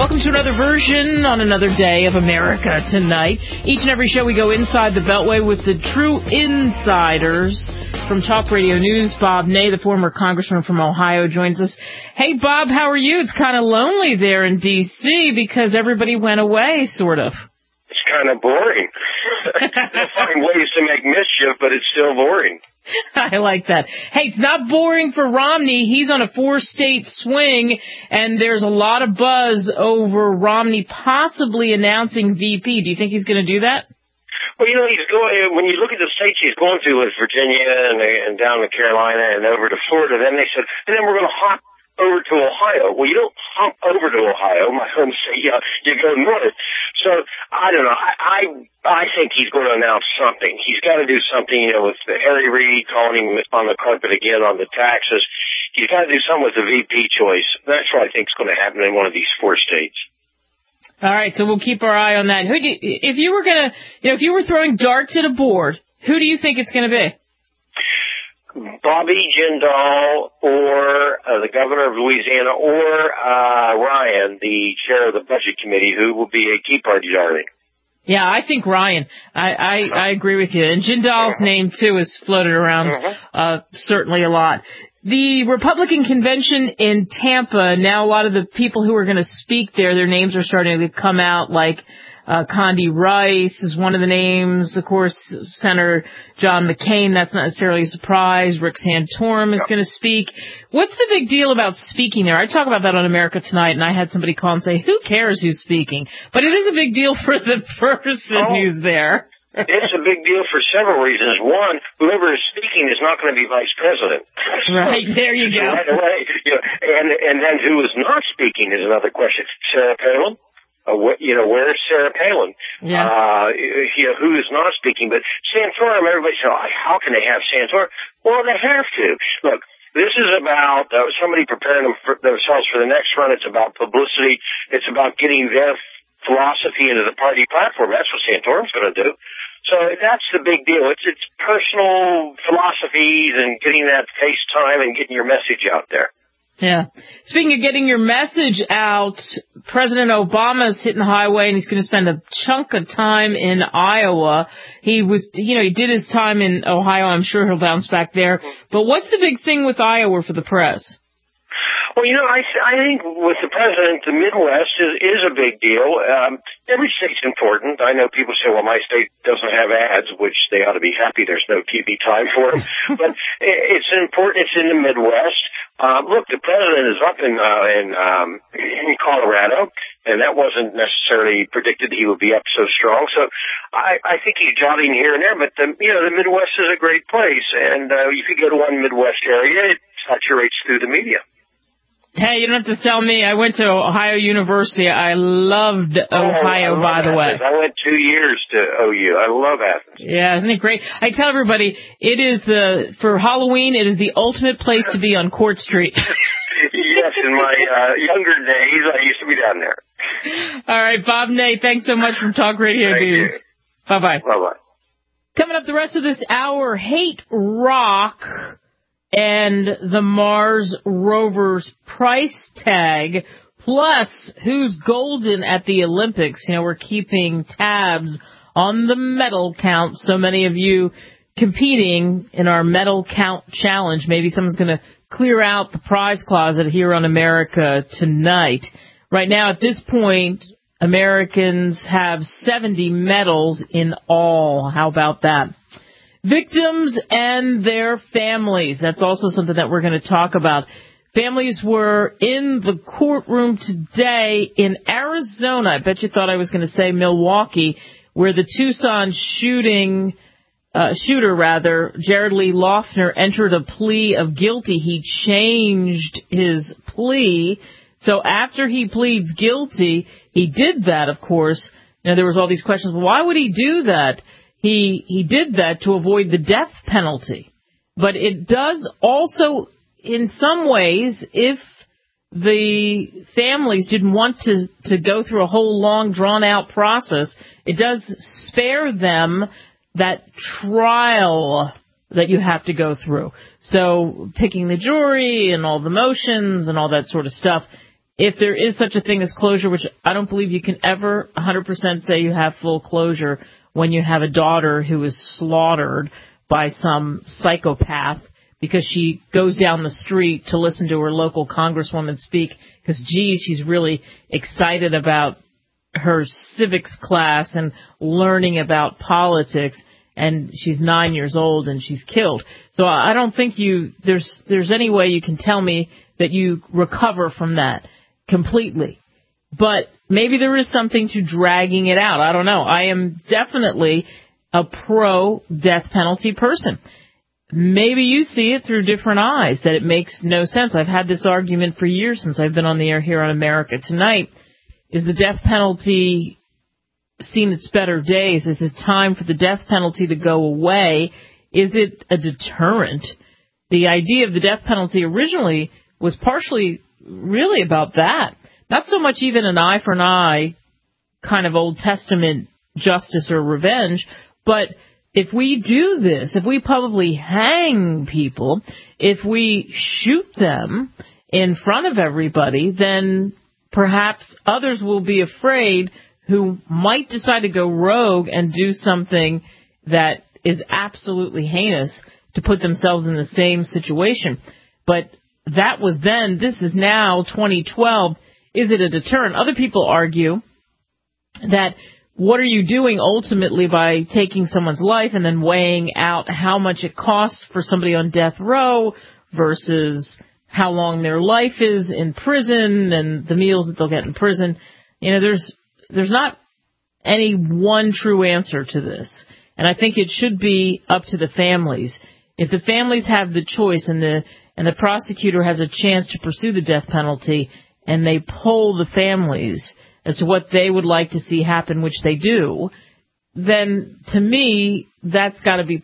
Welcome to another version on another day of America Tonight. Each and every show we go inside the Beltway with the true insiders. From Talk Radio News, Bob Ney, the former congressman from Ohio, joins us. Hey, Bob, how are you? It's kind of lonely there in D.C. because everybody went away, sort of. It's kind of boring. They'll find ways to make mischief, but it's still boring. I like that. Hey, it's not boring for Romney. He's on a 4-state swing, and there's a lot of buzz over Romney possibly announcing VP. Do you think he's going to do that? Well, he's going. When you look at the states he's going to, with Virginia and down to Carolina and over to Florida, then they said, and then we're going to hop over to Ohio. Well, you don't hop over to Ohio, my home state. You go north. So I don't know. I think he's going to announce something. He's got to do something. With Harry Reid calling him on the carpet again on the taxes. He's got to do something with the VP choice. That's what I think is going to happen in one of these 4 states. All right, so we'll keep our eye on that. If you were throwing darts at a board, who do you think it's going to be? Bobby Jindal or the governor of Louisiana or Ryan, the chair of the budget committee, who will be a Tea Party darling. Yeah, I think Ryan. I agree with you. And Jindal's name, too, is floated around certainly a lot. The Republican convention in Tampa, now a lot of the people who are going to speak there, their names are starting to come out, like Condi Rice is one of the names. Of course, Senator John McCain, that's not necessarily a surprise. Rick Santorum is going to speak. What's the big deal about speaking there? I talk about that on America Tonight, and I had somebody call and say, who cares who's speaking? But it is a big deal for the person who's there. It's a big deal for several reasons. One, whoever is speaking is not going to be vice president. Right, there you go. Right away. And then who is not speaking is another question. Sarah Palin? Where is Sarah Palin? Yeah. Who is not speaking? But Santorum, everybody says, how can they have Santorum? Well, they have to. Look, this is about somebody preparing themselves for the next run. It's about publicity. It's about getting their philosophy into the party platform. That's what Santorum's going to do. So that's the big deal. It's personal philosophies and getting that face time and getting your message out there. Yeah. Speaking of getting your message out, President Obama's hitting the highway, and he's going to spend a chunk of time in Iowa. He did his time in Ohio. I'm sure he'll bounce back there. But what's the big thing with Iowa for the press? Well, I think with the president, the Midwest is a big deal. Every state's important. I know people say, well, my state doesn't have ads, which they ought to be happy there's no TV time for them. But it's important. It's in the Midwest. Look, the president is up in Colorado, and that wasn't necessarily predicted he would be up so strong. So I think he's jogging here and there. But the Midwest is a great place, and if you go to one Midwest area, it saturates through the media. Hey, you don't have to sell me. I went to Ohio University. I loved Ohio, by the way. I went 2 years to OU. I love Athens. Yeah, isn't it great? I tell everybody, for Halloween, it is the ultimate place to be on Court Street. Yes, in my younger days, I used to be down there. All right, Bob Ney, thanks so much from Talk Radio News. Bye-bye. Bye-bye. Coming up the rest of this hour, Hate Rock and the Mars rover's price tag, plus who's golden at the Olympics. We're keeping tabs on the medal count. So many of you competing in our medal count challenge. Maybe someone's going to clear out the prize closet here on America Tonight. Right now, at this point, Americans have 70 medals in all. How about that? Victims and their families. That's also something that we're going to talk about. Families were in the courtroom today in Arizona. I bet you thought I was going to say Milwaukee, where the Tucson shooter, Jared Lee Loughner, entered a plea of guilty. He changed his plea. So after he pleads guilty, he did that, of course. There was all these questions. Well, why would he do that? He did that to avoid the death penalty. But it does also, in some ways, if the families didn't want to go through a whole long, drawn-out process, it does spare them that trial that you have to go through. So picking the jury and all the motions and all that sort of stuff, if there is such a thing as closure, which I don't believe you can ever 100% say you have full closure when you have a daughter who is slaughtered by some psychopath because she goes down the street to listen to her local congresswoman speak because, geez, she's really excited about her civics class and learning about politics, and she's 9 years old and she's killed. So I don't think there's any way you can tell me that you recover from that completely. But maybe there is something to dragging it out. I don't know. I am definitely a pro-death penalty person. Maybe you see it through different eyes, that it makes no sense. I've had this argument for years since I've been on the air here on America Tonight. Is the death penalty seen its better days? Is it time for the death penalty to go away? Is it a deterrent? The idea of the death penalty originally was partially really about that. Not so much even an eye for an eye kind of Old Testament justice or revenge, but if we do this, if we publicly hang people, if we shoot them in front of everybody, then perhaps others will be afraid who might decide to go rogue and do something that is absolutely heinous to put themselves in the same situation. But that was then. This is now 2012. Is it a deterrent? Other people argue that what are you doing ultimately by taking someone's life and then weighing out how much it costs for somebody on death row versus how long their life is in prison and the meals that they'll get in prison. You know, there's not any one true answer to this. And I think it should be up to the families. If the families have the choice and the prosecutor has a chance to pursue the death penalty and they poll the families as to what they would like to see happen, which they do, then to me, that's got to be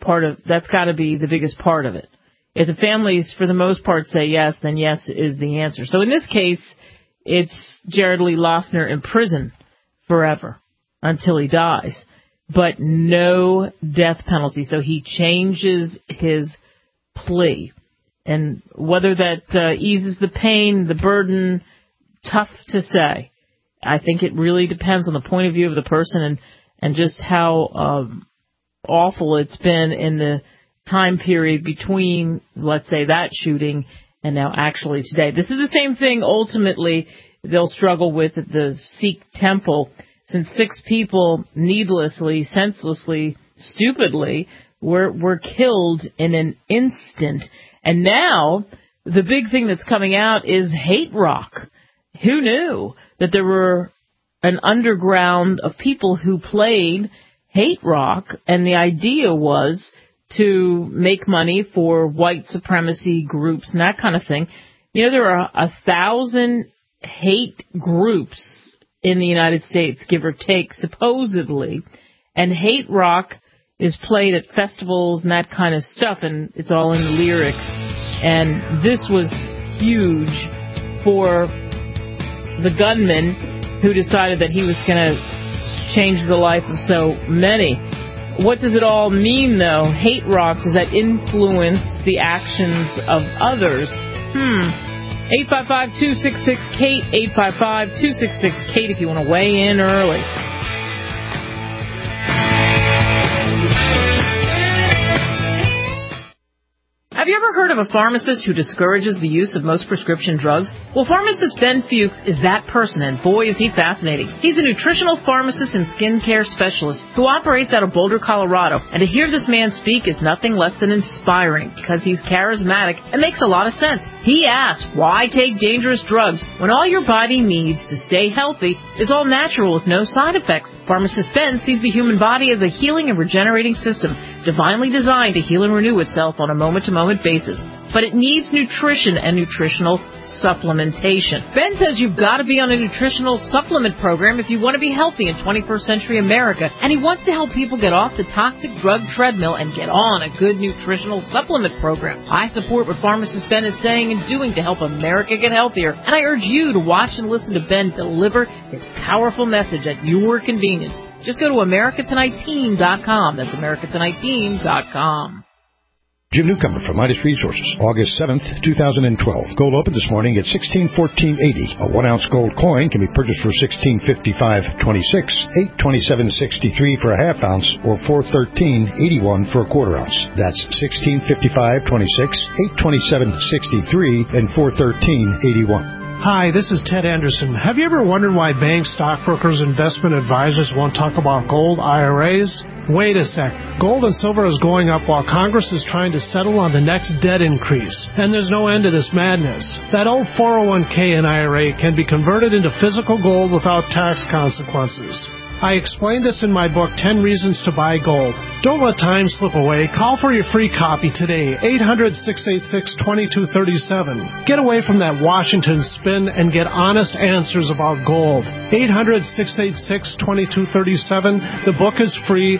the biggest part of it. If the families, for the most part, say yes, then yes is the answer. So in this case, it's Jared Lee Loughner in prison forever until he dies, but no death penalty. So he changes his plea. And whether that eases the pain, the burden, tough to say. I think it really depends on the point of view of the person and just how awful it's been in the time period between, let's say, that shooting and now actually today. This is the same thing ultimately they'll struggle with at the Sikh temple, since 6 people needlessly, senselessly, stupidly were killed in an instant. And now the big thing that's coming out is hate rock. Who knew that there were an underground of people who played hate rock, and the idea was to make money for white supremacy groups and that kind of thing. You know, there are 1,000 hate groups in the United States, give or take, supposedly, and hate rock is played at festivals and that kind of stuff, and it's all in the lyrics. And this was huge for the gunman who decided that he was going to change the life of so many. What does it all mean, though? Hate rock, does that influence the actions of others? 855-266-KATE, 855-266-KATE if you want to weigh in early. Have you ever heard of a pharmacist who discourages the use of most prescription drugs? Well, pharmacist Ben Fuchs is that person, and boy, is he fascinating. He's a nutritional pharmacist and skincare specialist who operates out of Boulder, Colorado. And to hear this man speak is nothing less than inspiring, because he's charismatic and makes a lot of sense. He asks, why take dangerous drugs when all your body needs to stay healthy is all natural with no side effects? Pharmacist Ben sees the human body as a healing and regenerating system, divinely designed to heal and renew itself on a moment-to-moment basis. But it needs nutrition and nutritional supplementation. Ben says you've got to be on a nutritional supplement program if you want to be healthy in 21st century America, and he wants to help people get off the toxic drug treadmill and get on a good nutritional supplement program. I support what pharmacist Ben is saying and doing to help America get healthier, and I urge you to watch and listen to Ben deliver his powerful message at your convenience. Just go to AmericaTonightTeam.com. That's AmericaTonightTeam.com. Jim Newcomer from Midas Resources, August 7th, 2012. Gold opened this morning at $1614.80. A 1-ounce gold coin can be purchased for $1655.26, $827.63 for a half ounce, or $413.81 for a quarter ounce. That's $1655.26, $827.63, and $413.81. Hi, this is Ted Anderson. Have you ever wondered why banks, stockbrokers, investment advisors won't talk about gold IRAs? Wait a sec. Gold and silver is going up while Congress is trying to settle on the next debt increase. And there's no end to this madness. That old 401k and IRA can be converted into physical gold without tax consequences. I explained this in my book, 10 Reasons to Buy Gold. Don't let time slip away. Call for your free copy today, 800-686-2237. Get away from that Washington spin and get honest answers about gold. 800-686-2237. The book is free,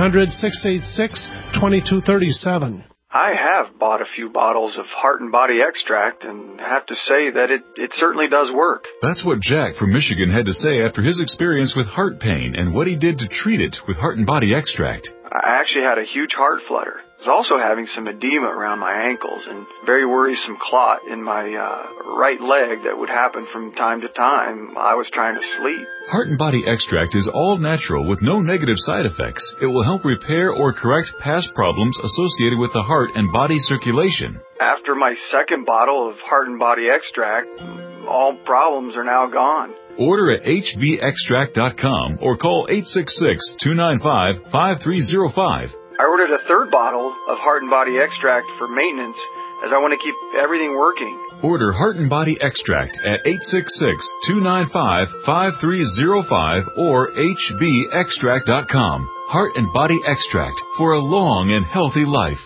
800-686-2237. I have bought a few bottles of Heart and Body Extract and have to say that it certainly does work. That's what Jack from Michigan had to say after his experience with heart pain and what he did to treat it with Heart and Body Extract. I actually had a huge heart flutter. I was also having some edema around my ankles and very worrisome clot in my right leg that would happen from time to time. I was trying to sleep. Heart and Body Extract is all natural with no negative side effects. It will help repair or correct past problems associated with the heart and body circulation. After my second bottle of Heart and Body Extract, all problems are now gone. Order at hvextract.com or call 866-295-5305. I ordered a third bottle of Heart and Body Extract for maintenance as I want to keep everything working. Order Heart and Body Extract at 866-295-5305 or hvextract.com. Heart and Body Extract for a long and healthy life.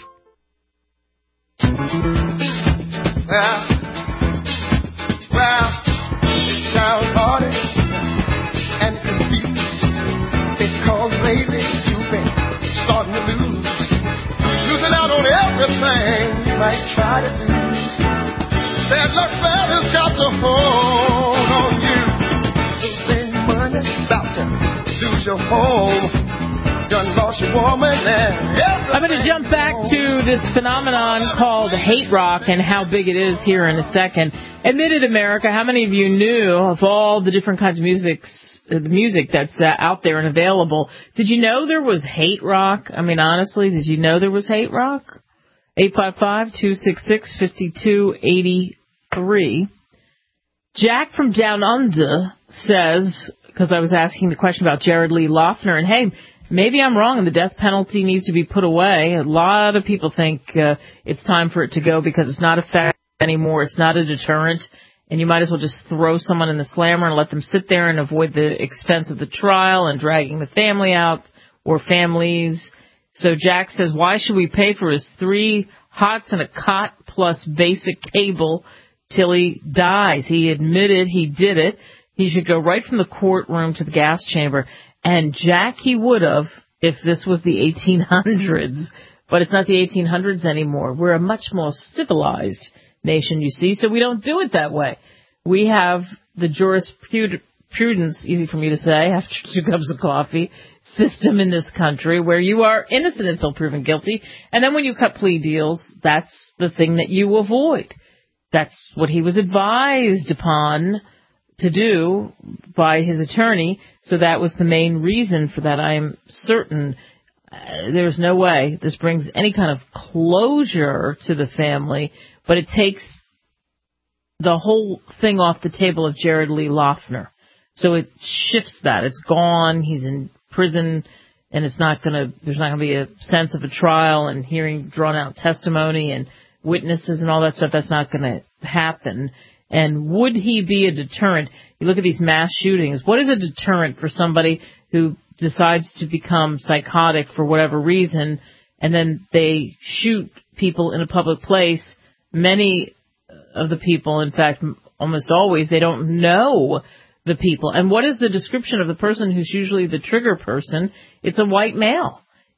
Well, it sounds hard and confused because lately you've been starting to losing out on everything you might try to do. Bad luck has got to hold on you. So then money's about to lose your home. Done lost your woman and I'm going to jump back to this phenomenon called hate rock and how big it is here in a second. Admitted America, how many of you knew of all the different kinds of music that's out there and available? Did you know there was hate rock? I mean, honestly, did you know there was hate rock? 855-266-5283. Jack from Down Under says, because I was asking the question about Jared Lee Loughner, and hey, maybe I'm wrong and the death penalty needs to be put away. A lot of people think it's time for it to go because it's not effective anymore. It's not a deterrent. And you might as well just throw someone in the slammer and let them sit there and avoid the expense of the trial and dragging the family out or families. So Jack says, why should we pay for his 3 hots and a cot plus basic cable till he dies? He admitted he did it. He should go right from the courtroom to the gas chamber. And Jack, he would have if this was the 1800s. But it's not the 1800s anymore. We're a much more civilized nation, you see, so we don't do it that way. We have the jurisprudence, easy for me to say, after 2 cups of coffee, system in this country where you are innocent until proven guilty, and then when you cut plea deals, that's the thing that you avoid. That's what he was advised upon to do by his attorney, so that was the main reason for that. I am certain there's no way this brings any kind of closure to the family, but it takes the whole thing off the table of Jared Lee Loughner. So it shifts that. It's gone. He's in prison, and there's not going to be a sense of a trial and hearing drawn out testimony and witnesses and all that stuff. That's not going to happen. And would he be a deterrent? You look at these mass shootings. What is a deterrent for somebody who decides to become psychotic for whatever reason, and then they shoot people in a public place? Many of the people, in fact, almost always, they don't know the people. And what is the description of the person who's usually the trigger person? It's a white male.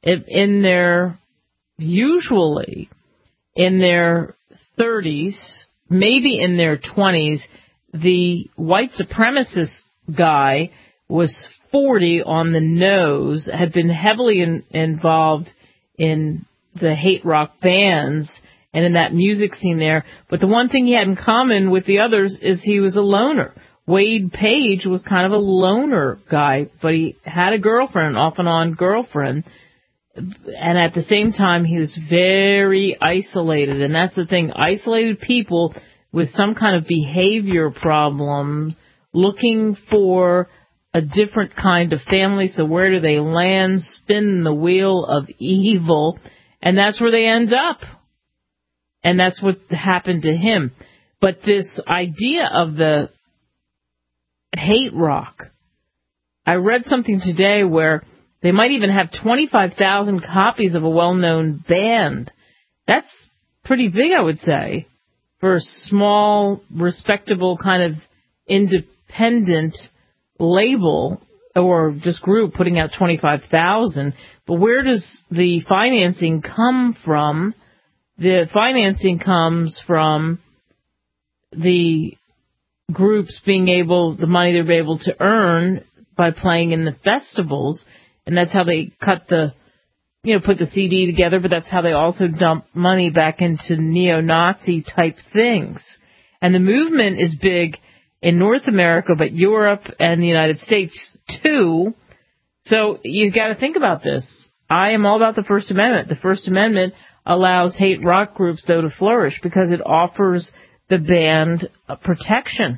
Usually in their 30s, maybe in their 20s, the white supremacist guy was 40 on the nose, had been heavily involved in the hate rock bands and in that music scene there. But the one thing he had in common with the others is he was a loner. Wade Page was kind of a loner guy, but he had a girlfriend, an off-and-on girlfriend. And at the same time, he was very isolated. And that's the thing, isolated people with some kind of behavior problem looking for a different kind of family. So where do they land? Spin the wheel of evil. And that's where they end up. And that's what happened to him. But this idea of the hate rock, I read something today where they might even have 25,000 copies of a well-known band. That's pretty big, I would say, for a small, respectable kind of independent label or just group putting out 25,000. But where does the financing come from? The financing comes from the groups being able, the money they're able to earn by playing in the festivals. And that's how they put the CD together, but that's how they also dump money back into neo-Nazi type things. And the movement is big in North America, but Europe and the United States too. So you've got to think about this. I am all about the First Amendment. The First Amendment allows hate rock groups, though, to flourish because it offers the band protection.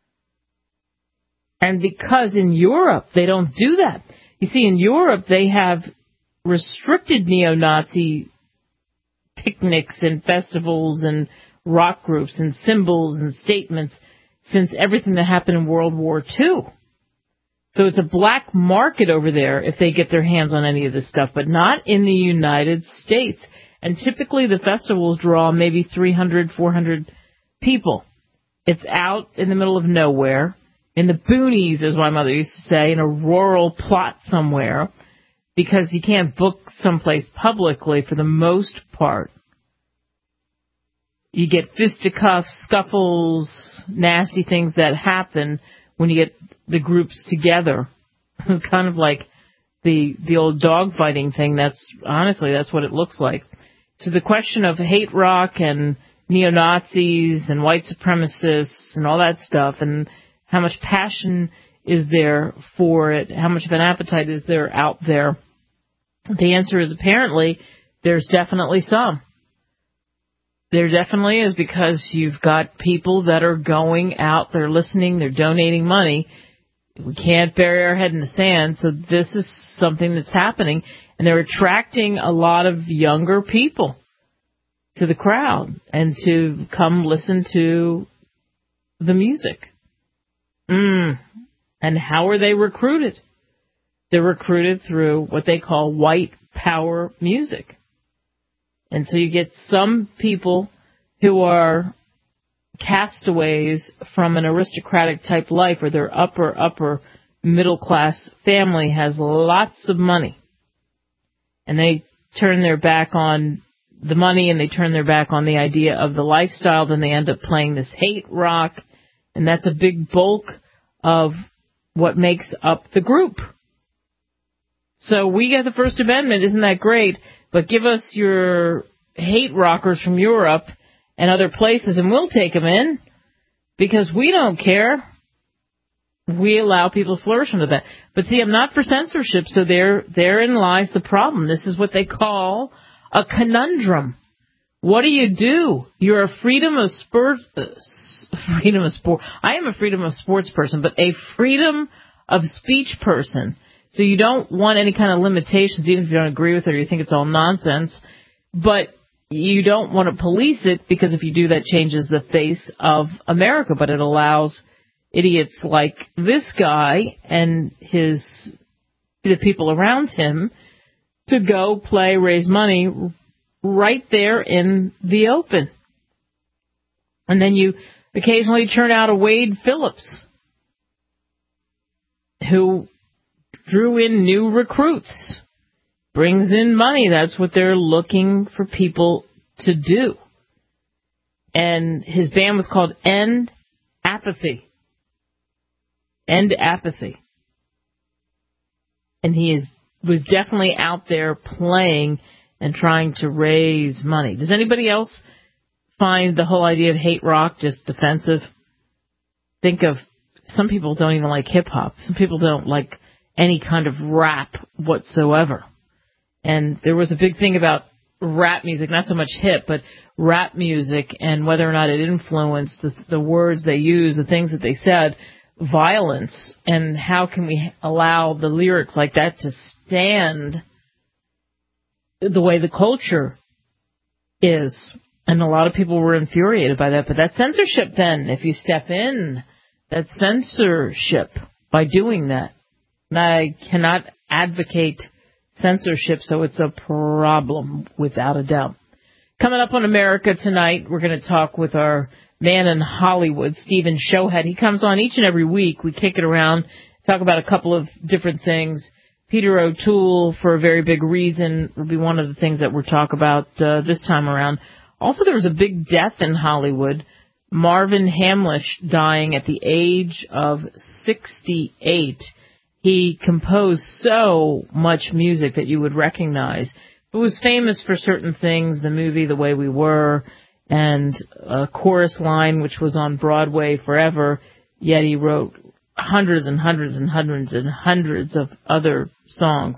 And because in Europe they don't do that. You see, in Europe, they have restricted neo-Nazi picnics and festivals and rock groups and symbols and statements since everything that happened in World War II. So it's a black market over there if they get their hands on any of this stuff, but not in the United States. And typically the festivals draw maybe 300, 400 people. It's out in the middle of nowhere. In the boonies, as my mother used to say, in a rural plot somewhere, because you can't book someplace publicly for the most part. You get fisticuffs, scuffles, nasty things that happen when you get the groups together. It's kind of like the old dogfighting thing. That's what it looks like. So the question of hate rock and neo-Nazis and white supremacists and all that stuff, and how much passion is there for it? How much of an appetite is there out there? The answer is apparently there's definitely some. There definitely is, because you've got people that are going out, they're listening, they're donating money. We can't bury our head in the sand, so this is something that's happening, and they're attracting a lot of younger people to the crowd and to come listen to the music. And how are they recruited? They're recruited through what they call white power music. And so you get some people who are castaways from an aristocratic type life, or their upper middle class family has lots of money. And they turn their back on the money and they turn their back on the idea of the lifestyle. Then they end up playing this hate rock. And that's a big bulk of what makes up the group. So we get the First Amendment, isn't that great? But give us your hate rockers from Europe and other places and we'll take them in, because we don't care. We allow people to flourish under that. But see, I'm not for censorship, so therein lies the problem. This is what they call a conundrum. What do? You're a freedom of sport. I am a freedom of sports person, but a freedom of speech person. So you don't want any kind of limitations, even if you don't agree with it or you think it's all nonsense. But you don't want to police it, because if you do, that changes the face of America. But it allows idiots like this guy and the people around him to go play, raise money right there in the open. And then you occasionally turn out a Wade Phillips who drew in new recruits, brings in money. That's what they're looking for people to do. And his band was called End Apathy. End Apathy. And he was definitely out there playing and trying to raise money. Does anybody else find the whole idea of hate rock just offensive? Think of, some people don't even like hip-hop. Some people don't like any kind of rap whatsoever. And there was a big thing about rap music, not so much hip, but rap music, and whether or not it influenced the words they used, the things that they said, violence, and how can we allow the lyrics like that to stand the way the culture is. And a lot of people were infuriated by that. But that's censorship then, if you step in. That's censorship by doing that. And I cannot advocate censorship, so it's a problem without a doubt. Coming up on America Tonight, we're going to talk with our man in Hollywood, Stephen Shohead. He comes on each and every week. We kick it around, talk about a couple of different things. Peter O'Toole, for a very big reason, will be one of the things that we'll talk about this time around. Also, there was a big death in Hollywood. Marvin Hamlisch dying at the age of 68. He composed so much music that you would recognize. He was famous for certain things, the movie The Way We Were, and a chorus line which was on Broadway forever, yet he wrote hundreds and hundreds and hundreds and hundreds of other songs,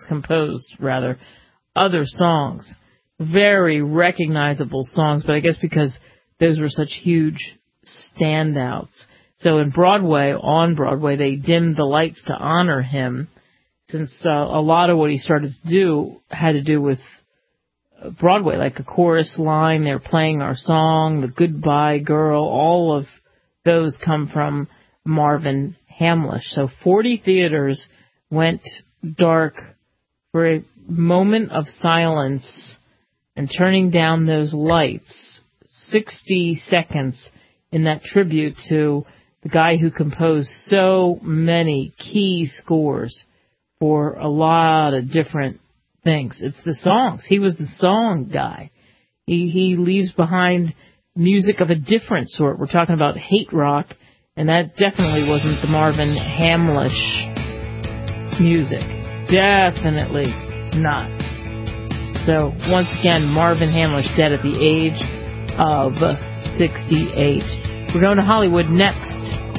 other songs. Very recognizable songs, but I guess because those were such huge standouts. So on Broadway, they dimmed the lights to honor him, since a lot of what he started to do had to do with Broadway, like a chorus line. They're playing our song, The Goodbye Girl. All of those come from Marvin Hamlisch. So 40 theaters went dark for a moment of silence and turning down those lights. 60 seconds in that tribute to the guy who composed so many key scores for a lot of different things. It's the songs. He was the song guy. He leaves behind music of a different sort. We're talking about hate rock, and that definitely wasn't the Marvin Hamlisch music. Definitely not. So, once again, Marvin Hamlisch dead at the age of 68. We're going to Hollywood next.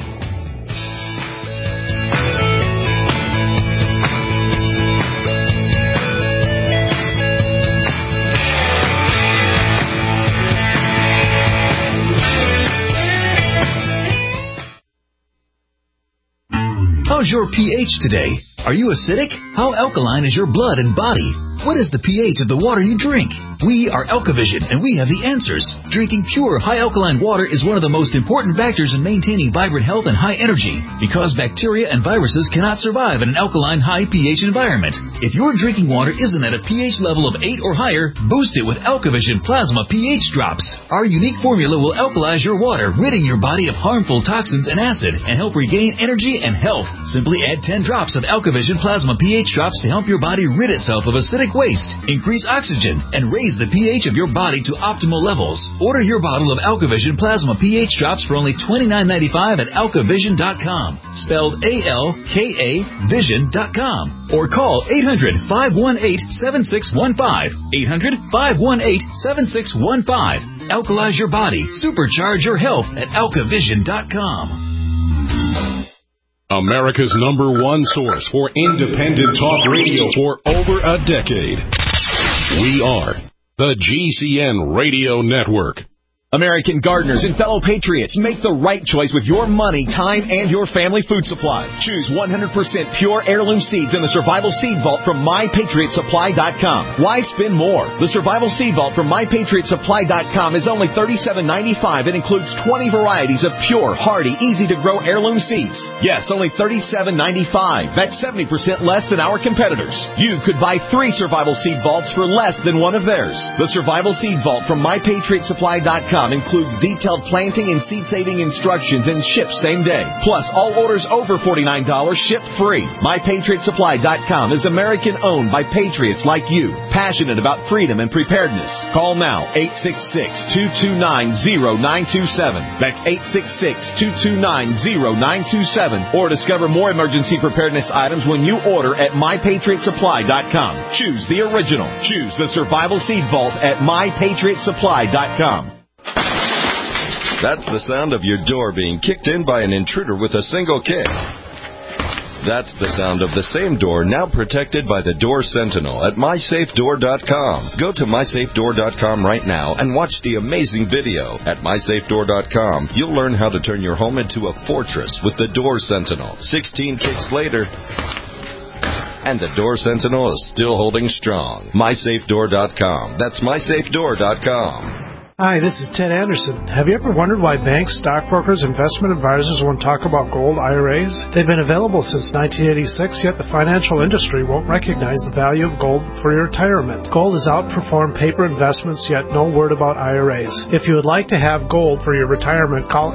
How's your pH today? Are you acidic? How alkaline is your blood and body? What is the pH of the water you drink? We are Alkavision, and we have the answers. Drinking pure, high-alkaline water is one of the most important factors in maintaining vibrant health and high energy, because bacteria and viruses cannot survive in an alkaline, high pH environment. If your drinking water isn't at a pH level of 8 or higher, boost it with Alkavision Plasma pH Drops. Our unique formula will alkalize your water, ridding your body of harmful toxins and acid, and help regain energy and health. Simply add 10 drops of Alkavision Plasma pH Drops to help your body rid itself of acidic waste, increase oxygen, and raise the pH of your body to optimal levels. Order your bottle of Alkavision Plasma pH Drops for only $29.95 at alkavision.com, spelled A-L-K-A vision.com, or call 800-518-7615, 800-518-7615. Alkalize your body, supercharge your health at alkavision.com. America's #1 source for independent talk radio for over a decade. We are the GCN Radio Network. American gardeners and fellow patriots, make the right choice with your money, time, and your family food supply. Choose 100% pure heirloom seeds in the Survival Seed Vault from MyPatriotSupply.com. Why spend more? The Survival Seed Vault from MyPatriotSupply.com is only $37.95 and includes 20 varieties of pure, hardy, easy-to-grow heirloom seeds. Yes, only $37.95. That's 70% less than our competitors. You could buy 3 Survival Seed Vaults for less than one of theirs. The Survival Seed Vault from MyPatriotSupply.com MyPatriotSupply.com includes detailed planting and seed-saving instructions and ships same day. Plus, all orders over $49 ship free. MyPatriotSupply.com is American-owned by patriots like you, passionate about freedom and preparedness. Call now, 866-229-0927. That's 866-229-0927. Or discover more emergency preparedness items when you order at MyPatriotSupply.com. Choose the original. Choose the Survival Seed Vault at MyPatriotSupply.com. That's the sound of your door being kicked in by an intruder with a single kick. That's the sound of the same door now protected by the Door Sentinel at MySafeDoor.com. Go to MySafeDoor.com right now and watch the amazing video. At MySafeDoor.com, you'll learn how to turn your home into a fortress with the Door Sentinel. 16 kicks later, and the Door Sentinel is still holding strong. MySafeDoor.com. That's MySafeDoor.com. Hi, this is Ted Anderson. Have you ever wondered why banks, stockbrokers, investment advisors won't talk about gold IRAs? They've been available since 1986, yet the financial industry won't recognize the value of gold for your retirement. Gold has outperformed paper investments, yet no word about IRAs. If you would like to have gold for your retirement, call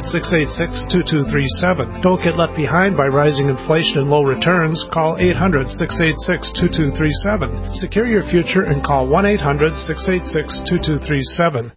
800-686-2237. Don't get left behind by rising inflation and low returns. Call 800-686-2237. Secure your future and call 1-800-686-2237.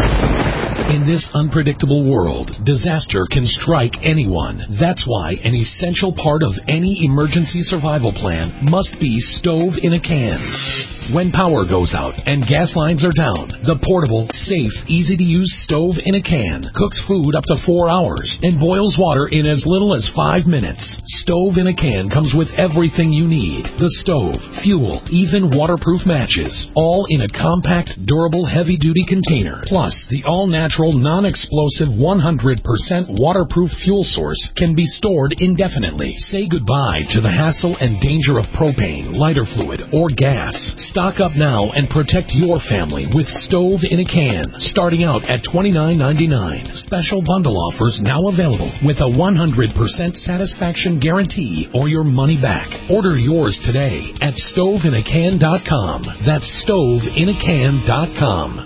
In this unpredictable world, disaster can strike anyone. That's why an essential part of any emergency survival plan must be stove in a can. When power goes out and gas lines are down, the portable, safe, easy-to-use stove in a can cooks food up to 4 hours and boils water in as little as 5 minutes. Stove in a can comes with everything you need. The stove, fuel, even waterproof matches, all in a compact, durable, heavy-duty container. Plus, the all-natural, non-explosive, 100% waterproof fuel source can be stored indefinitely. Say goodbye to the hassle and danger of propane, lighter fluid, or gas. Stock up now and protect your family with Stove in a Can, starting out at $29.99. Special bundle offers now available with a 100% satisfaction guarantee or your money back. Order yours today at StoveInACan.com. That's StoveInACan.com.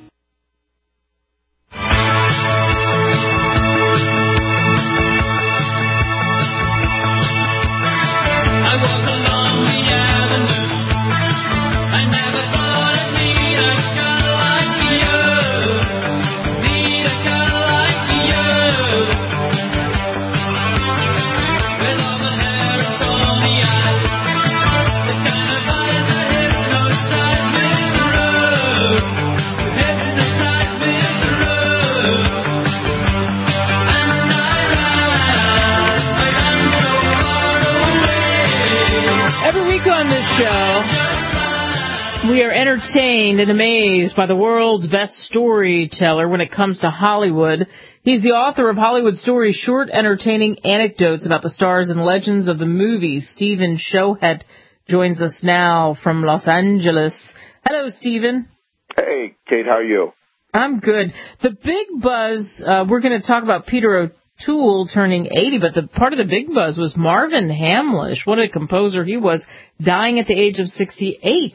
We are entertained and amazed by the world's best storyteller when it comes to Hollywood. He's the author of Hollywood Stories, short, entertaining anecdotes about the stars and legends of the movies. Stephen Shohet joins us now from Los Angeles. Hello, Stephen. Hey, Kate, how are you? I'm good. The big buzz, we're going to talk about Peter O'Toole turning 80, but the part of the big buzz was Marvin Hamlisch. What a composer he was, dying at the age of 68.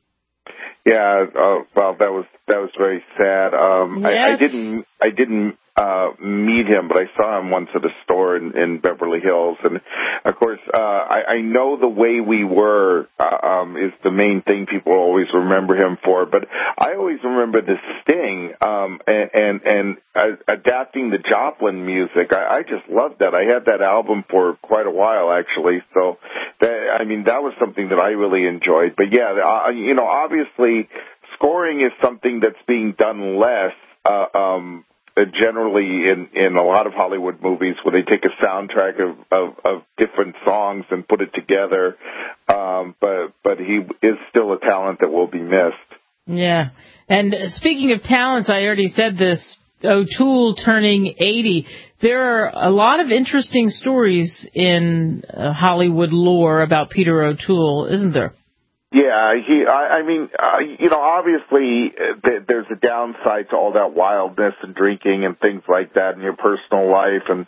Yeah, well, that was very sad. Yes. I didn't meet him, but I saw him once at a store in Beverly Hills, and of course, I know The Way We Were is the main thing people always remember him for, but I always remember the Sting and adapting the Joplin music. I just loved that. I had that album for quite a while, actually. So that was something that I really enjoyed. But yeah, obviously, scoring is something that's being done less. Generally in a lot of Hollywood movies where they take a soundtrack of different songs and put it together. But he is still a talent that will be missed. Yeah. And speaking of talents, I already said this, O'Toole turning 80. There are a lot of interesting stories in Hollywood lore about Peter O'Toole, isn't there? Yeah, obviously there's a downside to all that wildness and drinking and things like that in your personal life and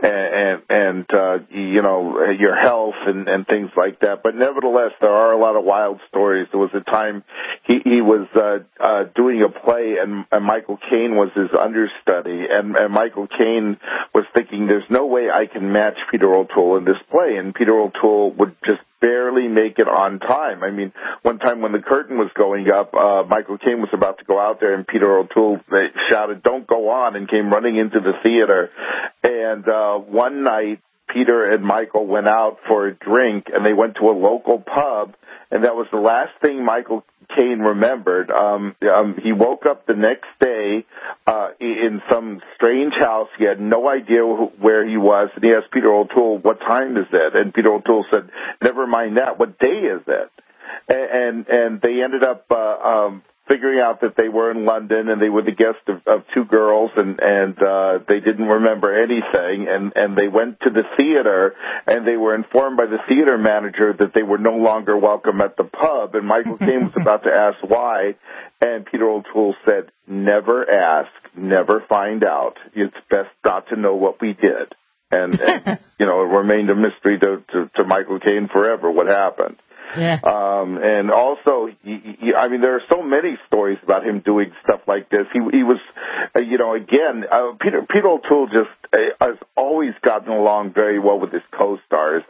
your health and things like that. But nevertheless, there are a lot of wild stories. There was a time he was doing a play and Michael Caine was his understudy, and Michael Caine was thinking, there's no way I can match Peter O'Toole in this play, and Peter O'Toole would just barely make it on time. I mean, one time when the curtain was going up, Michael Caine was about to go out there, and Peter O'Toole shouted, "Don't go on," and came running into the theater. And one night, Peter and Michael went out for a drink, and they went to a local pub, and that was the last thing Michael Caine remembered. He woke up the next day in some strange house. He had no idea where he was, and he asked Peter O'Toole, "What time is it?" And Peter O'Toole said, "Never mind that. What day is it?" And they ended up figuring out that they were in London and they were the guest of two girls, and they didn't remember anything, and they went to the theater, and they were informed by the theater manager that they were no longer welcome at the pub, and Michael Caine was about to ask why, and Peter O'Toole said, "Never ask, never find out. It's best not to know what we did." And it remained a mystery to Michael Caine forever what happened. Yeah. And also, there are so many stories about him doing stuff like this. He was, Peter O'Toole just has always gotten along very well with his co-stars.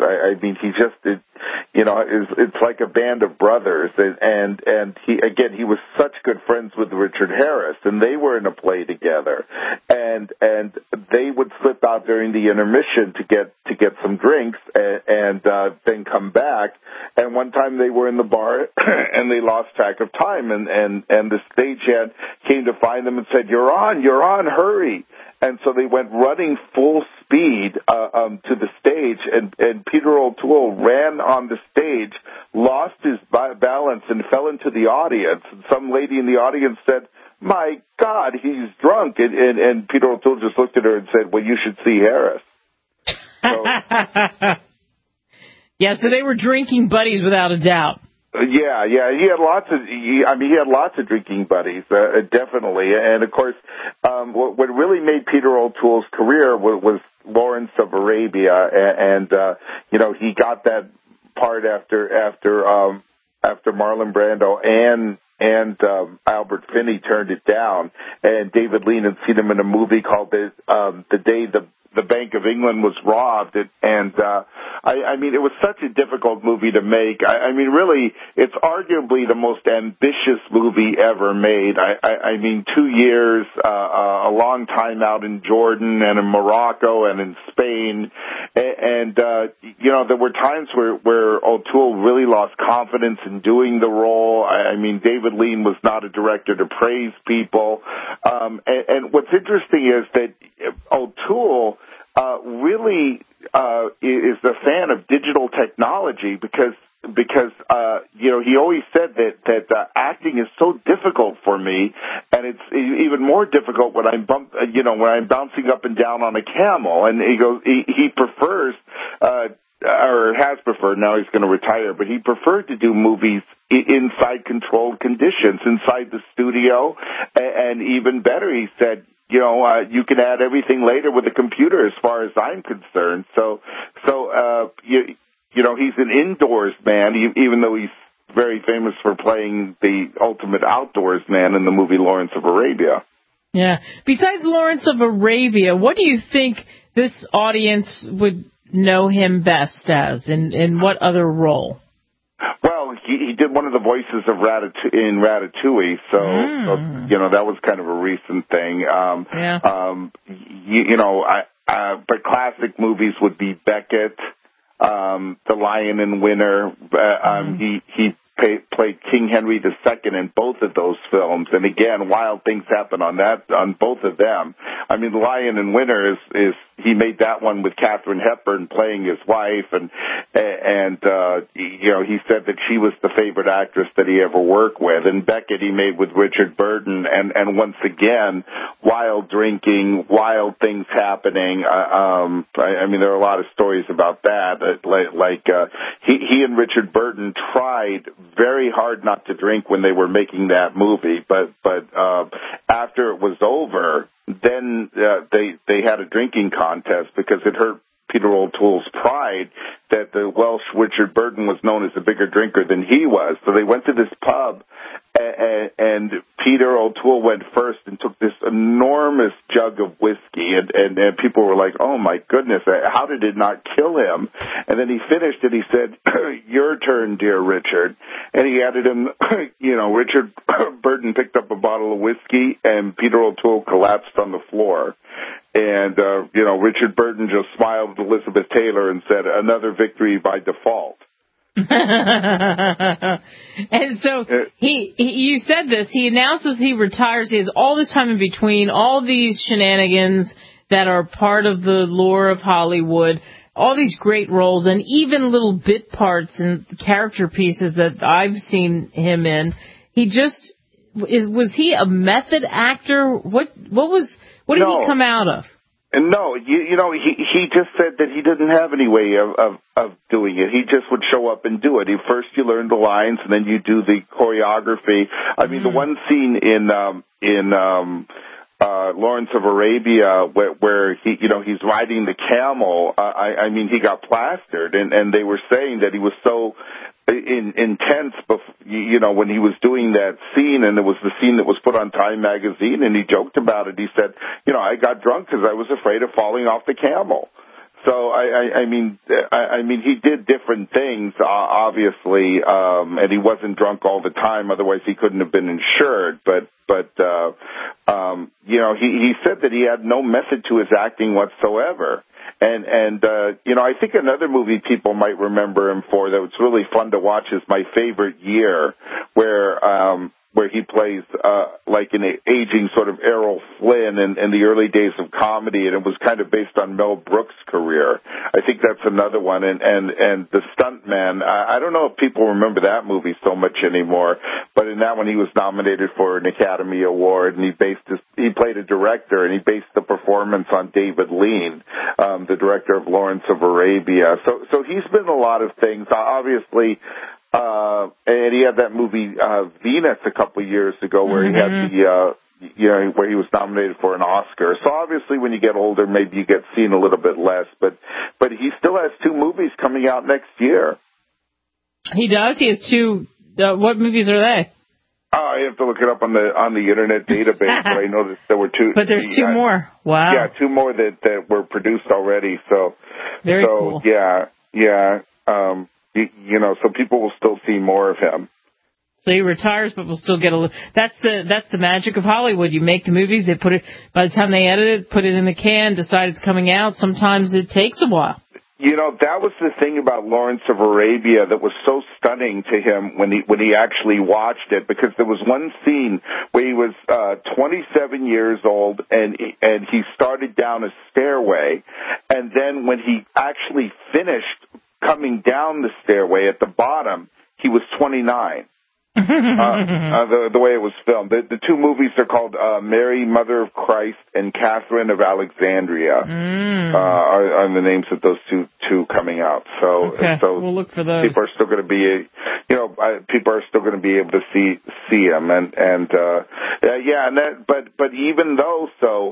It's like a band of brothers. And he was such good friends with Richard Harris, and they were in a play together. And they would slip out during the intermission to get some drinks and then come back. And one time they were in the bar and they lost track of time, and the stagehand came to find them and said, You're on, hurry. And so they went running full speed to the stage, and Peter O'Toole ran on the stage, lost his balance, and fell into the audience. And some lady in the audience said, "My God, he's drunk." And Peter O'Toole just looked at her and said, "Well, you should see Harris." So, yeah, so they were drinking buddies without a doubt. Yeah, he had lots of drinking buddies, definitely. And of course, what really made Peter O'Toole's career was Lawrence of Arabia, and he got that part after Marlon Brando and Albert Finney turned it down, and David Lean had seen him in a movie called The Day the Bank of England was robbed, and it was such a difficult movie to make. Really, it's arguably the most ambitious movie ever made. 2 years, a long time out in Jordan and in Morocco and in Spain, and there were times where O'Toole really lost confidence in doing the role. David Lean was not a director to praise people, and what's interesting is that O'Toole really is a fan of digital technology because he always said that acting is so difficult for me, and it's even more difficult when I'm bouncing up and down on a camel. And he goes, he prefers or has preferred, now he's going to retire, but he preferred to do movies inside controlled conditions, inside the studio, and even better, he said, you can add everything later with a computer as far as I'm concerned. So he's an indoors man, even though he's very famous for playing the ultimate outdoors man in the movie Lawrence of Arabia. Yeah. Besides Lawrence of Arabia, what do you think this audience would know him best as? In what other role? Well, he did one of the voices of Ratatouille, so that was kind of a recent thing. But classic movies would be Beckett, The Lion and Winter. He played King Henry II in both of those films, and again, wild things happen on both of them. The Lion and Winter is he made that one with Katharine Hepburn playing his wife, and he said that she was the favorite actress that he ever worked with. And Beckett he made with Richard Burton, and once again, wild drinking, wild things happening. There are a lot of stories about that. He and Richard Burton tried very hard not to drink when they were making that movie. But after it was over, then they had a drinking contest because it hurt Peter O'Toole's pride that the Welsh Richard Burton was known as a bigger drinker than he was. So they went to this pub, and Peter O'Toole went first and took this enormous jug of whiskey, and people were like, oh, my goodness, how did it not kill him? And then he finished it. He said, your turn, dear Richard. And he added him, Richard Burton picked up a bottle of whiskey, and Peter O'Toole collapsed on the floor. And, Richard Burton just smiled at Elizabeth Taylor and said, another victory by default. And so you said this, he announces he retires. He has all this time in between, all these shenanigans that are part of the lore of Hollywood, all these great roles, and even little bit parts and character pieces that I've seen him in. Was he a method actor? What did he come out of? No, he just said that he didn't have any way of doing it. He just would show up and do it. First you learn the lines, and then you do the choreography. I mean, the one scene in Lawrence of Arabia where he's riding the camel, I mean, he got plastered, and they were saying that he was so intense, when he was doing that scene, and it was the scene that was put on Time magazine, and he joked about it. He said, I got drunk because I was afraid of falling off the camel. So I mean, he did different things, obviously, and he wasn't drunk all the time. Otherwise, he couldn't have been insured. But he said that he had no method to his acting whatsoever. And I think another movie people might remember him for that was really fun to watch is My Favorite Year, where he plays like an aging sort of Errol Flynn in the early days of comedy, and it was kind of based on Mel Brooks' career. I think that's another one. And The Stuntman, I don't know if people remember that movie so much anymore, but in that one he was nominated for an Academy Award, and he played a director, and he based the performance on David Lean, the director of Lawrence of Arabia. So he's been in a lot of things. Obviously, and he had that movie Venus a couple of years ago where he had where he was nominated for an Oscar. So obviously when you get older, maybe you get seen a little bit less, but he still has 2 movies coming out next year. He does? He has 2. What movies are they? Oh, I have to look it up on the internet database, but I know that there were 2. But there's 2 more. Wow. Yeah, 2 more that were produced already. So very cool. Yeah. So people will still see more of him. So he retires, but we'll still get a. That's the magic of Hollywood. You make the movies, they put it. By the time they edit it, put it in the can, decide it's coming out. Sometimes it takes a while. That was the thing about Lawrence of Arabia that was so stunning to him when he actually watched it, because there was one scene where he was 27 years old and he started down a stairway, and then when he actually finished coming down the stairway at the bottom, he was 29. The way it was filmed. The 2 movies are called Mary, Mother of Christ, and Catherine of Alexandria are the names of those two coming out. So we'll look for those. People are still going to be, people are still going to be able to see him, but even though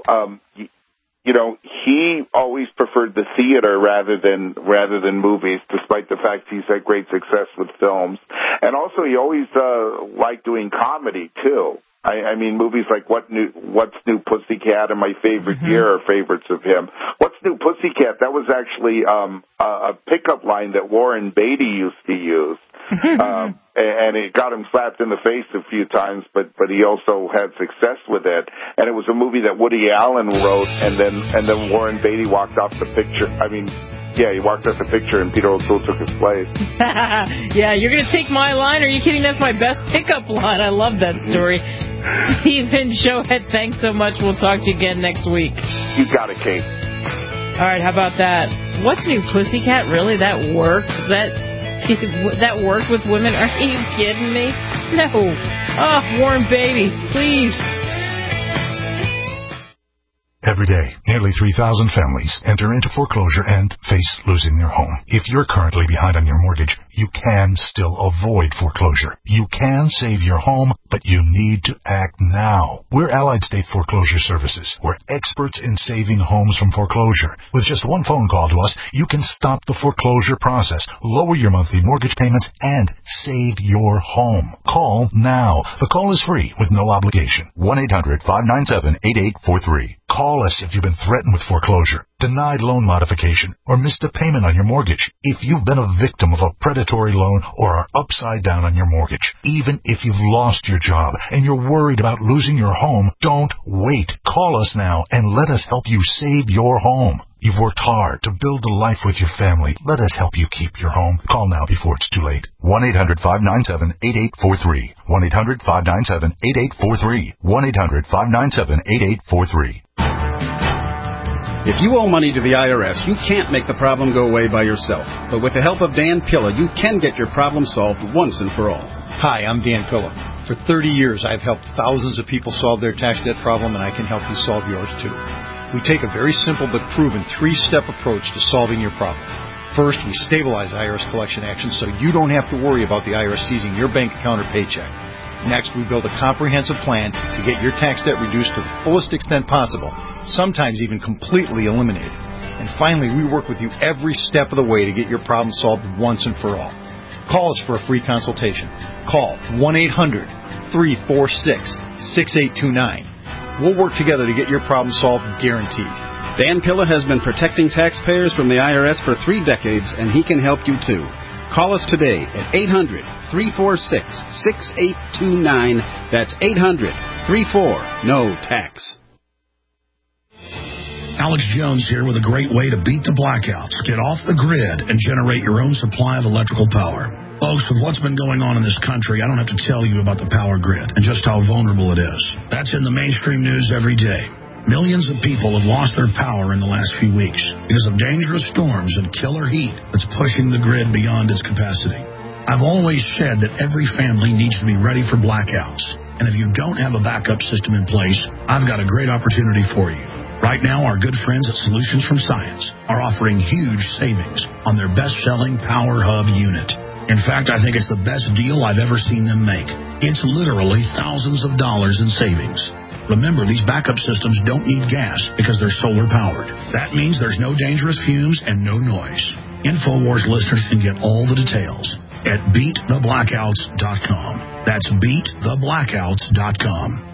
he always preferred the theater rather than movies, despite the fact he's had great success with films. And also, he always liked doing comedy too. I mean, movies like What's New Pussycat and My Favorite Year are favorites of him. What's New Pussycat? That was actually a pickup line that Warren Beatty used to use. And it got him slapped in the face a few times, but he also had success with it. And it was a movie that Woody Allen wrote, and then Warren Beatty walked off the picture. I mean, yeah, he walked off the picture, and Peter O'Toole took his place. Yeah, you're going to take my line? Are you kidding? That's my best pickup line. I love that story. Stephen Showhead, thanks so much. We'll talk to you again next week. You got it, Kate. All right, how about that? What's New Pussycat? Really? That worked? That worked with women? Are you kidding me? No. Oh, Warren Beatty, please. Every day, nearly 3,000 families enter into foreclosure and face losing their home. If you're currently behind on your mortgage, you can still avoid foreclosure. You can save your home, but you need to act now. We're Allied State Foreclosure Services. We're experts in saving homes from foreclosure. With just one phone call to us, you can stop the foreclosure process, lower your monthly mortgage payments, and save your home. Call now. The call is free with no obligation. 1-800-597-8843. Call us if you've been threatened with foreclosure, denied loan modification, or missed a payment on your mortgage. If you've been a victim of a predatory loan or are upside down on your mortgage, even if you've lost your job and you're worried about losing your home, don't wait. Call us now and let us help you save your home. You've worked hard to build a life with your family. Let us help you keep your home. Call now before it's too late. 1-800-597-8843. 1-800-597-8843. 1-800-597-8843. If you owe money to the IRS, you can't make the problem go away by yourself. But with the help of Dan Pilla, you can get your problem solved once and for all. Hi, I'm Dan Pilla. For 30 years, I've helped thousands of people solve their tax debt problem, and I can help you solve yours too. We take a very simple but proven 3-step approach to solving your problem. First, we stabilize IRS collection actions so you don't have to worry about the IRS seizing your bank account or paycheck. Next, we build a comprehensive plan to get your tax debt reduced to the fullest extent possible, sometimes even completely eliminated. And finally, we work with you every step of the way to get your problem solved once and for all. Call us for a free consultation. Call 1-800-346-6829. We'll work together to get your problem solved, guaranteed. Dan Pilla has been protecting taxpayers from the IRS for 3 decades, and he can help you too. Call us today at 800-346-6829. That's 800-34-NO-TAX. Alex Jones here with a great way to beat the blackouts. Get off the grid and generate your own supply of electrical power. Folks, with what's been going on in this country, I don't have to tell you about the power grid and just how vulnerable it is. That's in the mainstream news every day. Millions of people have lost their power in the last few weeks because of dangerous storms and killer heat that's pushing the grid beyond its capacity. I've always said that every family needs to be ready for blackouts. And if you don't have a backup system in place, I've got a great opportunity for you. Right now, our good friends at Solutions from Science are offering huge savings on their best-selling Power Hub unit. In fact, I think it's the best deal I've ever seen them make. It's literally thousands of dollars in savings. Remember, these backup systems don't need gas because they're solar-powered. That means there's no dangerous fumes and no noise. InfoWars listeners can get all the details at BeatTheBlackouts.com. That's BeatTheBlackouts.com.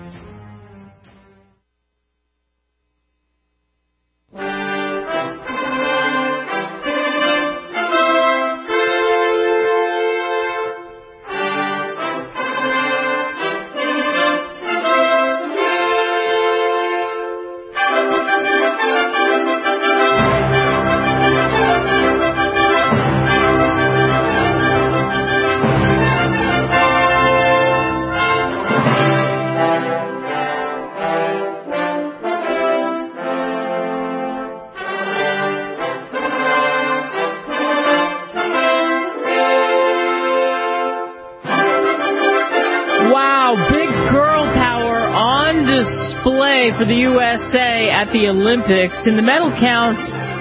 For the USA at the Olympics. In the medal count,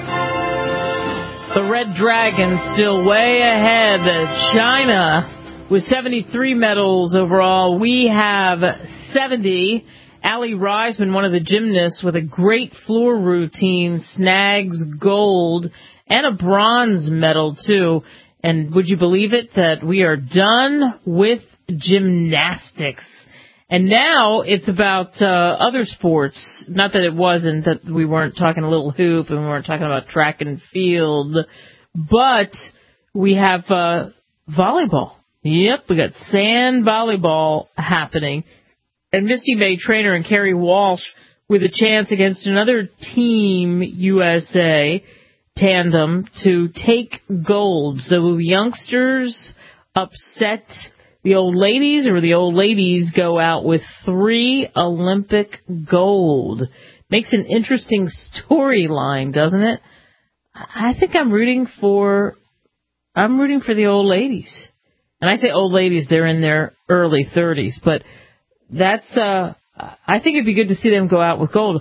the Red Dragons still way ahead. China with 73 medals overall. We have 70. Allie Reisman, one of the gymnasts with a great floor routine, snags gold and a bronze medal too. And would you believe it that we are done with gymnastics? And now it's about other sports. Not that it wasn't, that we weren't talking a little hoop and we weren't talking about track and field, but we have volleyball. Yep, we got sand volleyball happening. And Misty May Trainer and Kerry Walsh with a chance against another Team USA tandem to take gold. So youngsters upset the old ladies, or the old ladies go out with 3 Olympic gold. Makes an interesting storyline, doesn't it? I think I'm rooting for the old ladies. And I say old ladies, they're in their early 30s, but that's I think it'd be good to see them go out with gold.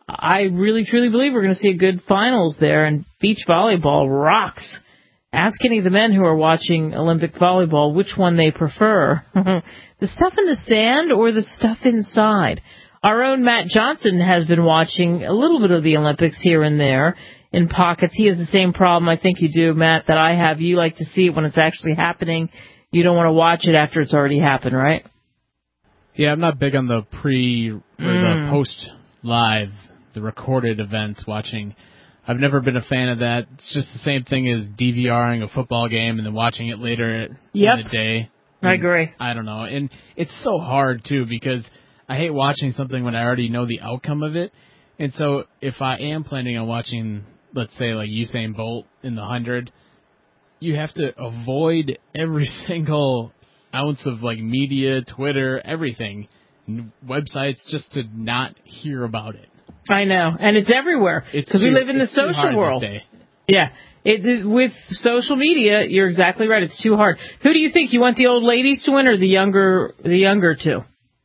I really, truly believe we're going to see a good finals there, and beach volleyball rocks. Ask any of the men who are watching Olympic volleyball which one they prefer. The stuff in the sand or the stuff inside? Our own Matt Johnson has been watching a little bit of the Olympics here and there in pockets. He has the same problem, I think you do, Matt, that I have. You like to see it when it's actually happening. You don't want to watch it after it's already happened, right? Yeah, I'm not big on the the post-live, the recorded events watching. I've never been a fan of that. It's just the same thing as DVRing a football game and then watching it later in the day. I agree. I don't know. And it's so hard, too, because I hate watching something when I already know the outcome of it. And so if I am planning on watching, let's say, like Usain Bolt in the 100, you have to avoid every single ounce of, like, media, Twitter, everything, websites, just to not hear about it. I know, and it's everywhere because we live in the social world. Yeah, with social media, you're exactly right. It's too hard. Who do you think? You want the old ladies to win or the younger two?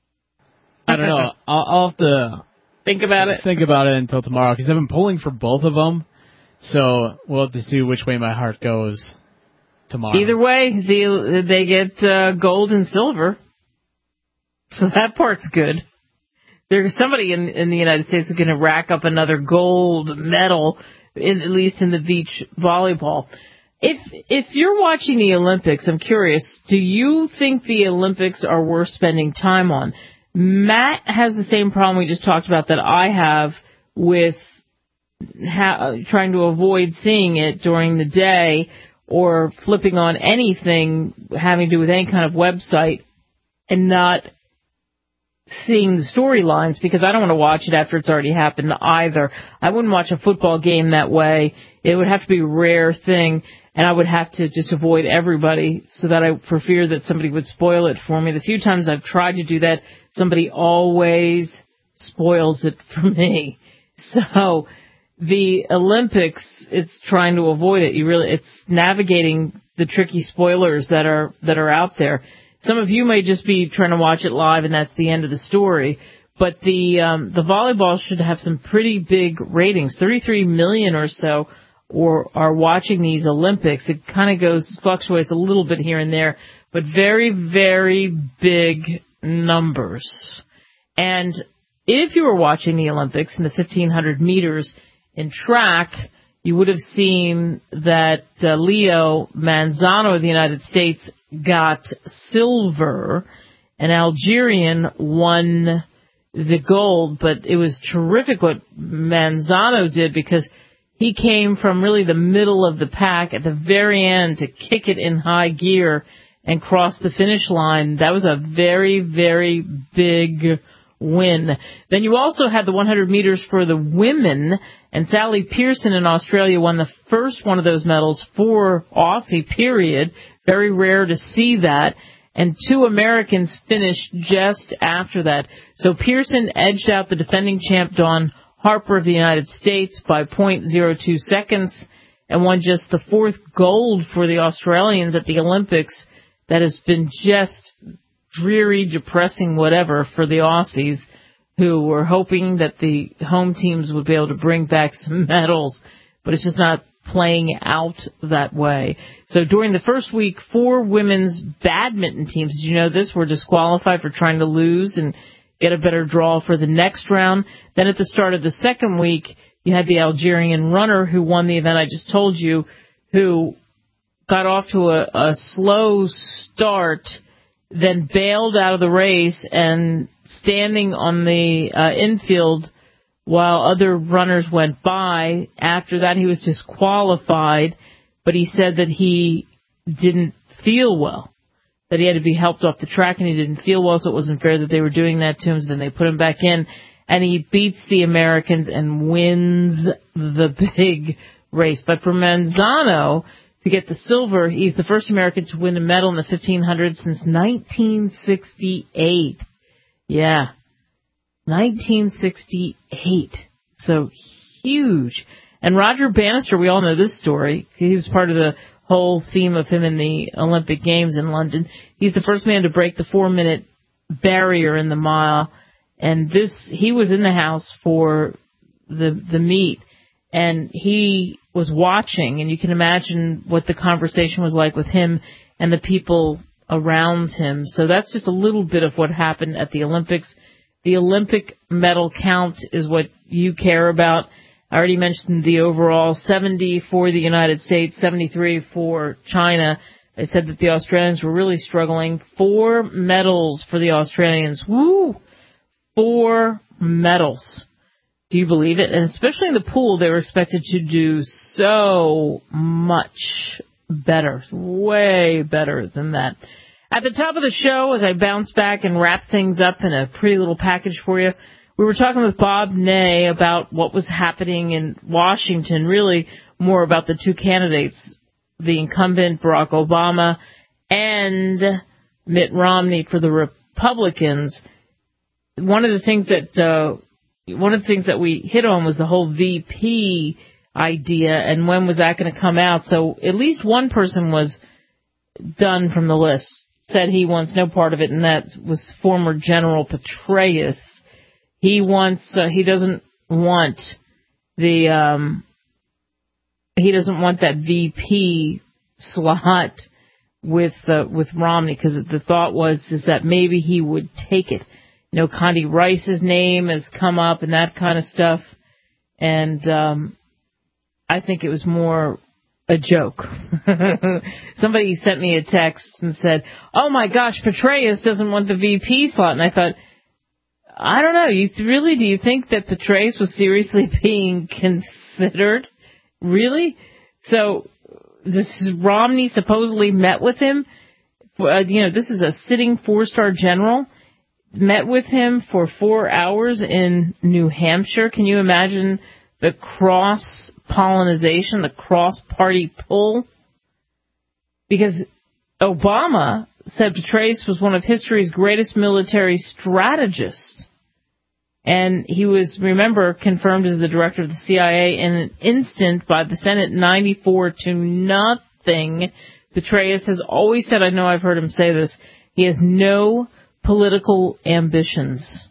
I don't know. I'll have to think about it. Think about it until tomorrow because I've been pulling for both of them. So we'll have to see which way my heart goes tomorrow. Either way, they get gold and silver, so that part's good. There's somebody in the United States who's going to rack up another gold medal, at least in the beach volleyball. If you're watching the Olympics, I'm curious, do you think the Olympics are worth spending time on? Matt has the same problem we just talked about that I have with trying to avoid seeing it during the day or flipping on anything having to do with any kind of website and not seeing the storylines because I don't want to watch it after it's already happened either. I wouldn't watch a football game that way. It would have to be a rare thing, and I would have to just avoid everybody so that for fear that somebody would spoil it for me. The few times I've tried to do that, somebody always spoils it for me. So the Olympics, it's trying to avoid it. It's navigating the tricky spoilers that are out there. Some of you may just be trying to watch it live, and that's the end of the story. But the volleyball should have some pretty big ratings. 33 million or so are watching these Olympics. It kind of fluctuates a little bit here and there, but very, very big numbers. And if you were watching the Olympics in the 1,500 meters in track, you would have seen that Leo Manzano of the United States got silver. An Algerian won the gold, but it was terrific what Manzano did because he came from really the middle of the pack at the very end to kick it in high gear and cross the finish line. That was a very, very big win. Then you also had the 100 meters for the women, and Sally Pearson in Australia won the first one of those medals for Aussie, period. Very rare to see that. And two Americans finished just after that. So Pearson edged out the defending champ Dawn Harper of the United States by 0.02 seconds and won just the fourth gold for the Australians at the Olympics. That has been just dreary, depressing, whatever for the Aussies, who were hoping that the home teams would be able to bring back some medals, but it's just not playing out that way. So during the first week, 4 women's badminton teams, did you know this, were disqualified for trying to lose and get a better draw for the next round. Then at the start of the second week, you had the Algerian runner who won the event I just told you, who got off to a slow start, then bailed out of the race and standing on the infield while other runners went by. After that, he was disqualified, but he said that he didn't feel well, that he had to be helped off the track, and he didn't feel well, so it wasn't fair that they were doing that to him. So then they put him back in, and he beats the Americans and wins the big race. But for Manzano to get the silver, he's the first American to win a medal in the 1500 since 1968. Yeah, 1968. So huge. And Roger Bannister, we all know this story. He was part of the whole theme of him in the Olympic Games in London. He's the first man to break the 4-minute barrier in the mile. And he was in the house for the meet, and he was watching, and you can imagine what the conversation was like with him and the people around him. So that's just a little bit of what happened at the Olympics. The Olympic medal count is what you care about. I already mentioned the overall 70 for the United States, 73 for China. They said that the Australians were really struggling. 4 medals for the Australians. Woo! 4 medals. Do you believe it? And especially in the pool, they were expected to do so much better. Way better than that. At the top of the show, as I bounce back and wrap things up in a pretty little package for you, we were talking with Bob Ney about what was happening in Washington, really more about the 2 candidates, the incumbent Barack Obama and Mitt Romney for the Republicans. One of the things that we hit on was the whole VP idea, and when was that going to come out? So at least one person was done from the list, said he wants no part of it, and that was former General Petraeus. He doesn't want that VP slot with Romney, because the thought is that maybe he would take it. You know, Condi Rice's name has come up and that kind of stuff, and I think it was more a joke. Somebody sent me a text and said, "Oh my gosh, Petraeus doesn't want the VP slot," and I thought, I don't know. Do you think that Petraeus was seriously being considered? Really? So this Romney supposedly met with him. This is a sitting 4-star general. Met with him for 4 hours in New Hampshire. Can you imagine the cross-pollinization, the cross-party pull? Because Obama said Petraeus was one of history's greatest military strategists. And he was, remember, confirmed as the director of the CIA in an instant by the Senate, 94-0. Petraeus has always said, I know I've heard him say this, he has no political ambitions.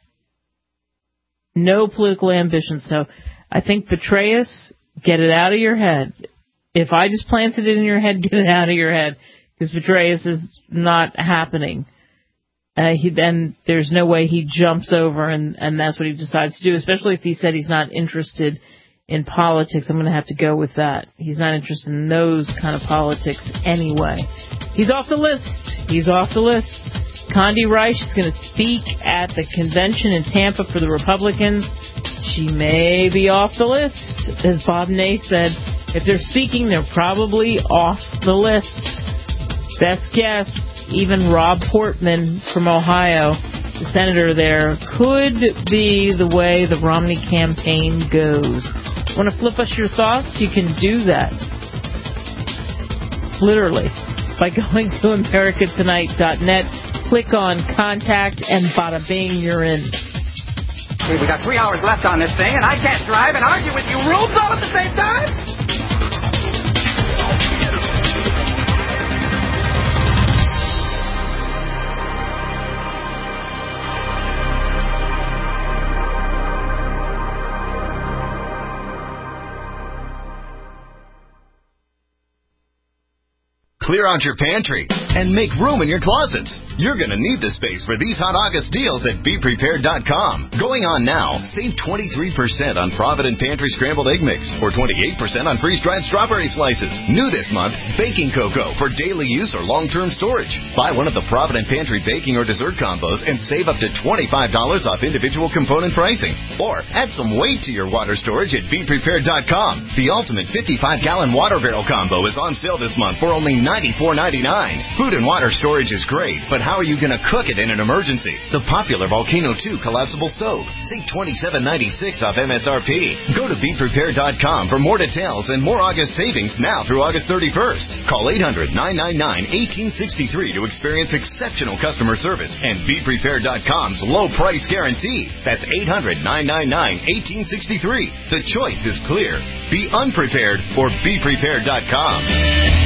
No political ambitions. So I think Petraeus, get it out of your head. If I just planted it in your head, get it out of your head. Because Petraeus is not happening. Then there's no way he jumps over and that's what he decides to do, especially if he said he's not interested in politics. I'm going to have to go with that. He's not interested in those kind of politics anyway. He's off the list. Condi Rice is going to speak at the convention in Tampa for the Republicans. She may be off the list. As Bob Ney said, if they're speaking, they're probably off the list. Best guess, even Rob Portman from Ohio, the senator there, could be the way the Romney campaign goes. Want to flip us your thoughts? You can do that. Literally. By going to americatonight.net, click on Contact, and bada bing, you're in. Hey, we got 3 hours left on this thing, and I can't drive and argue with you rules all at the same time? Clear out your pantry and make room in your closets. You're going to need the space for these hot August deals at BePrepared.com. Going on now, save 23% on Provident Pantry Scrambled Egg Mix or 28% on freeze-dried strawberry slices. New this month, baking cocoa for daily use or long-term storage. Buy one of the Provident Pantry baking or dessert combos and save up to $25 off individual component pricing. Or add some weight to your water storage at BePrepared.com. The ultimate 55-gallon water barrel combo is on sale this month for only $94.99. Food and water storage is great, but how are you going to cook it in an emergency? The popular Volcano 2 collapsible stove. Save $27.96 off MSRP. Go to BePrepared.com for more details and more August savings now through August 31st. Call 800-999-1863 to experience exceptional customer service and BePrepared.com's low price guarantee. That's 800-999-1863. The choice is clear. Be unprepared or BePrepared.com.